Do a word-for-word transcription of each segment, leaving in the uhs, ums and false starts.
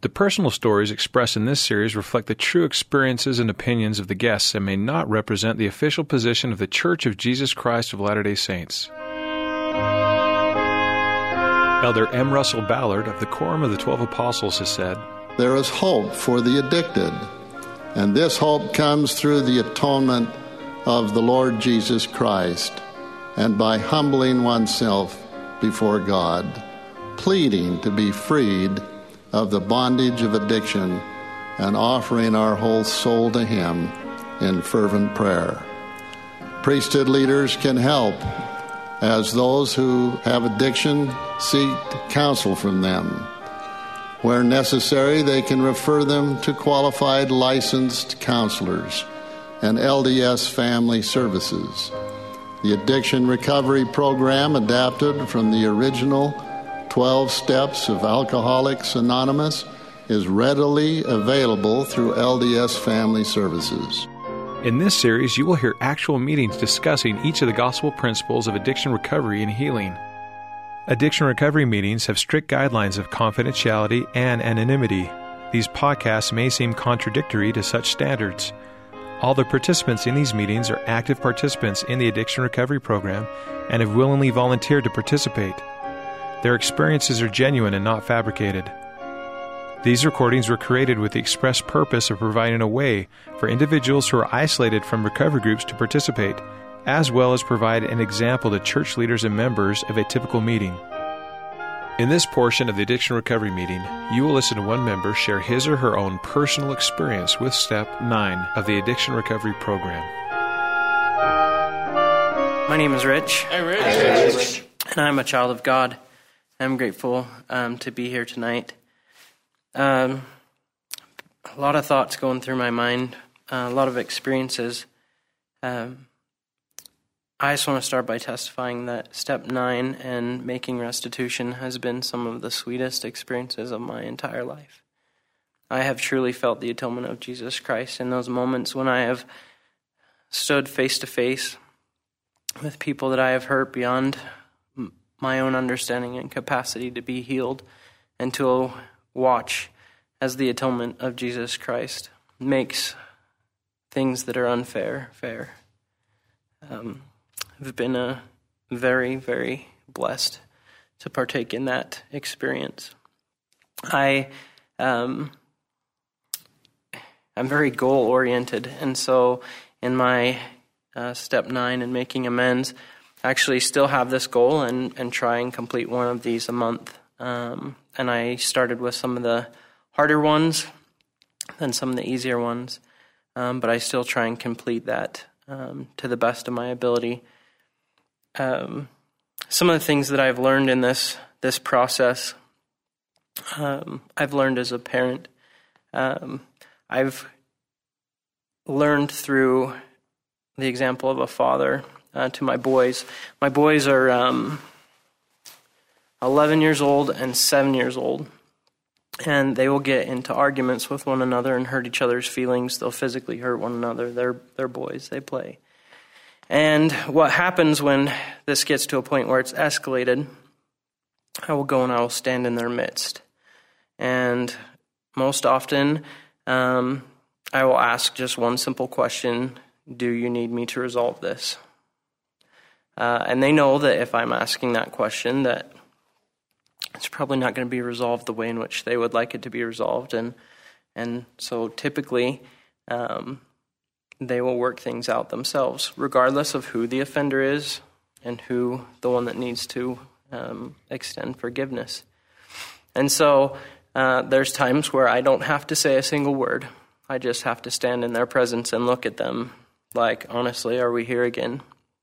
The personal stories expressed in this series reflect the true experiences and opinions of the guests and may not represent the official position of the Church of Jesus Christ of Latter-day Saints. Elder M. Russell Ballard of the Quorum of the Twelve Apostles has said, "There is hope for the addicted, and this hope comes through the atonement of the Lord Jesus Christ and by humbling oneself before God, pleading to be freed of the bondage of addiction and offering our whole soul to Him in fervent prayer. Priesthood leaders can help as those who have addiction seek counsel from them. Where necessary, they can refer them to qualified licensed counselors and L D S family services. The Addiction Recovery Program, adapted from the original twelve Steps of Alcoholics Anonymous, is readily available through L D S Family Services." In this series, you will hear actual meetings discussing each of the gospel principles of addiction recovery and healing. Addiction recovery meetings have strict guidelines of confidentiality and anonymity. These podcasts may seem contradictory to such standards. All the participants in these meetings are active participants in the addiction recovery program and have willingly volunteered to participate. Their experiences are genuine and not fabricated. These recordings were created with the express purpose of providing a way for individuals who are isolated from recovery groups to participate, as well as provide an example to church leaders and members of a typical meeting. In this portion of the addiction recovery meeting, you will listen to one member share his or her own personal experience with Step nine of the addiction recovery program. My name is Rich. Hey, Rich. Hey, Rich. And I'm a child of God. I'm grateful um, to be here tonight. Um, a lot of thoughts going through my mind, uh, a lot of experiences. Um, I just want to start by testifying that Step nine and making restitution has been some of the sweetest experiences of my entire life. I have truly felt the atonement of Jesus Christ in those moments when I have stood face to face with people that I have hurt beyond my own understanding and capacity to be healed, and to watch as the atonement of Jesus Christ makes things that are unfair fair. Um, I've been uh, very, very blessed to partake in that experience. I, um, I'm very goal-oriented, and so in my uh, step nine in making amends, I actually still have this goal and, and try and complete one of these a month. Um, and I started with some of the harder ones, then some of the easier ones, um, but I still try and complete that um, to the best of my ability. Um, some of the things that I've learned in this this process, um, I've learned as a parent. Um, I've learned through the example of a father uh, to my boys. My boys are um, eleven years old and seven years old, and they will get into arguments with one another and hurt each other's feelings. They'll physically hurt one another. They're, they're boys. They play. And what happens when this gets to a point where it's escalated, I will go and I will stand in their midst. And most often, um, I will ask just one simple question: do you need me to resolve this? Uh, and they know that if I'm asking that question, that it's probably not going to be resolved the way in which they would like it to be resolved. And and so typically, um, they will work things out themselves, regardless of who the offender is and who the one that needs to um, extend forgiveness. And so uh, there's times where I don't have to say a single word. I just have to stand in their presence and look at them like, honestly, are we here again?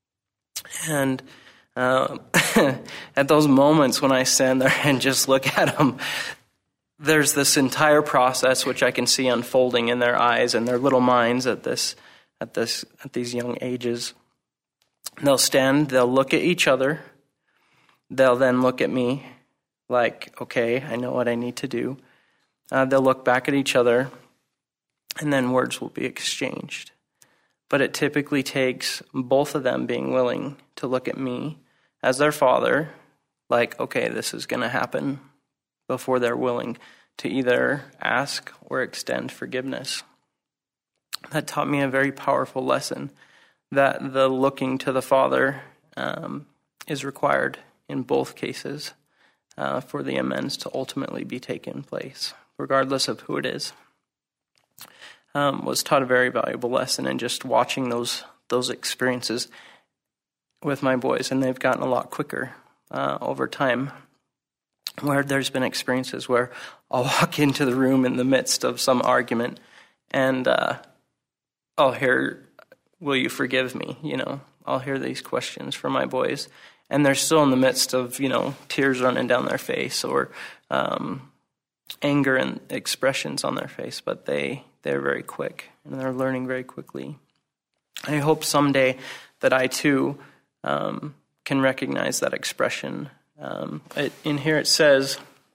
And uh, at those moments when I stand there and just look at them, there's this entire process which I can see unfolding in their eyes and their little minds at this, at this, at these young ages. They'll stand, they'll look at each other, they'll then look at me like, okay, I know what I need to do. Uh, they'll look back at each other, and then words will be exchanged. But it typically takes both of them being willing to look at me as their father, like, okay, this is going to happen, before they're willing to either ask or extend forgiveness. That taught me a very powerful lesson, that the looking to the Father um, is required in both cases uh, for the amends to ultimately be taken place, regardless of who it is. Um, was taught a very valuable lesson in just watching those those experiences with my boys, and they've gotten a lot quicker uh, over time, where there's been experiences where I'll walk into the room in the midst of some argument and uh, I'll hear, will you forgive me? You know, I'll hear these questions from my boys, and they're still in the midst of, you know, tears running down their face or um, anger and expressions on their face, but they, they're very quick and they're learning very quickly. I hope someday that I too um, can recognize that expression. Um, it, in here it says,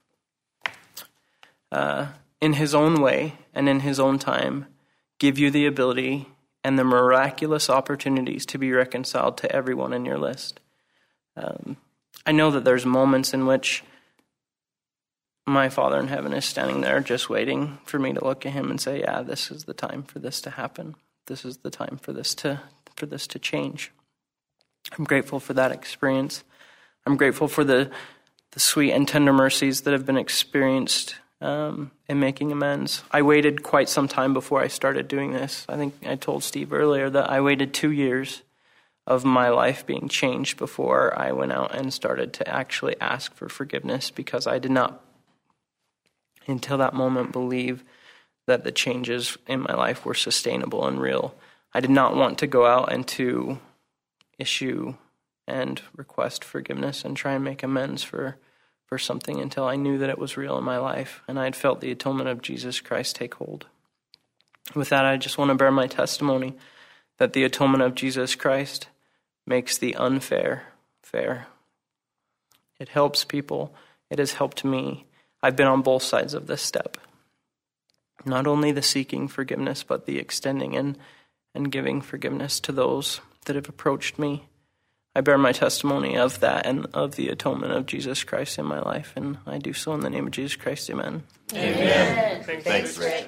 uh, in his own way and in his own time, give you the ability and the miraculous opportunities to be reconciled to everyone in your list. Um, I know that there's moments in which my Father in heaven is standing there just waiting for me to look at him and say, yeah, this is the time for this to happen. This is the time for this to for this to change. I'm grateful for that experience. I'm grateful for the the sweet and tender mercies that have been experienced um, in making amends. I waited quite some time before I started doing this. I think I told Steve earlier that I waited two years of my life being changed before I went out and started to actually ask for forgiveness, because I did not, until that moment, believe that the changes in my life were sustainable and real. I did not want to go out and to issue and request forgiveness and try and make amends for, for something until I knew that it was real in my life and I had felt the atonement of Jesus Christ take hold. With that, I just want to bear my testimony that the atonement of Jesus Christ makes the unfair fair. It helps people. It has helped me. I've been on both sides of this step. Not only the seeking forgiveness, but the extending and, and giving forgiveness to those that have approached me. I bear my testimony of that and of the atonement of Jesus Christ in my life, and I do so in the name of Jesus Christ. Amen. Amen. Amen. Thanks, Rich.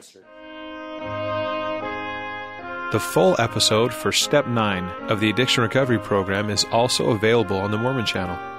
The full episode for Step nine of the Addiction Recovery Program is also available on the Mormon Channel.